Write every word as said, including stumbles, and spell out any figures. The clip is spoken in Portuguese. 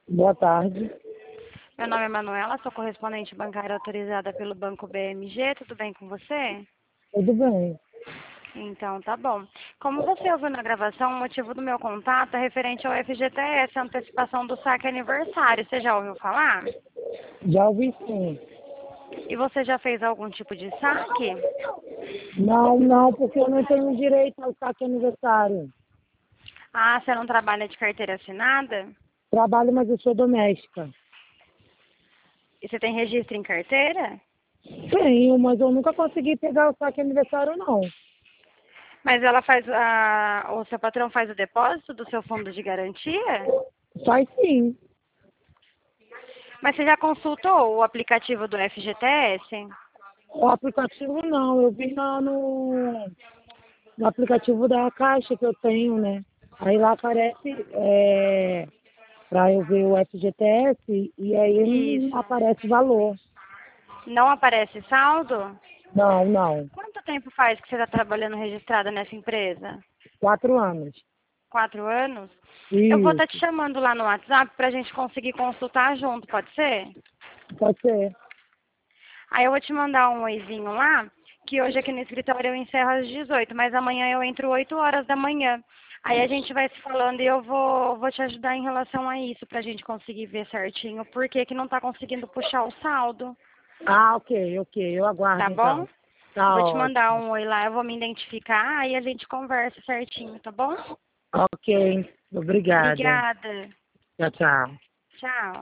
Boa tarde. Meu nome é Manuela, sou correspondente bancária autorizada pelo Banco B M G. Tudo bem com você? Tudo bem? Então, tá bom. Como você ouviu na gravação, o motivo do meu contato é referente ao F G T S, a antecipação do saque aniversário. Você já ouviu falar? Já ouvi sim. E você já fez algum tipo de saque? Não, não, porque eu não tenho direito ao saque aniversário. Ah, você não trabalha de carteira assinada? Trabalho, mas eu sou doméstica. E você tem registro em carteira? Tenho, mas eu nunca consegui pegar o saque aniversário, não. Mas ela faz a... o seu patrão faz o depósito do seu fundo de garantia? Faz sim. Mas você já consultou o aplicativo do F G T S? O aplicativo não, eu vi lá no, no aplicativo da Caixa que eu tenho, né? Aí lá aparece é, para eu ver o F G T S e aí não Isso. aparece valor. Não aparece saldo? Não, não. Quanto tempo faz que você está trabalhando registrada nessa empresa? Quatro anos. Quatro anos? Eu vou estar te Isso, chamando lá no WhatsApp para a gente conseguir consultar junto, pode ser? pode ser. Aí eu vou te mandar um oizinho lá, que hoje aqui no escritório eu encerro às dezoito, mas amanhã eu entro oito horas da manhã. Aí a gente vai se falando e eu vou, vou te ajudar em relação a isso, para a gente conseguir ver certinho por que que não está conseguindo puxar o saldo, Ah, ok, ok. Eu tá aguardo bom? então. Tá Vou te mandar ótimo. um oi lá, eu vou me identificar, aí a gente conversa certinho, tá bom? Ok, obrigada. Obrigada. Tchau, tchau. Tchau.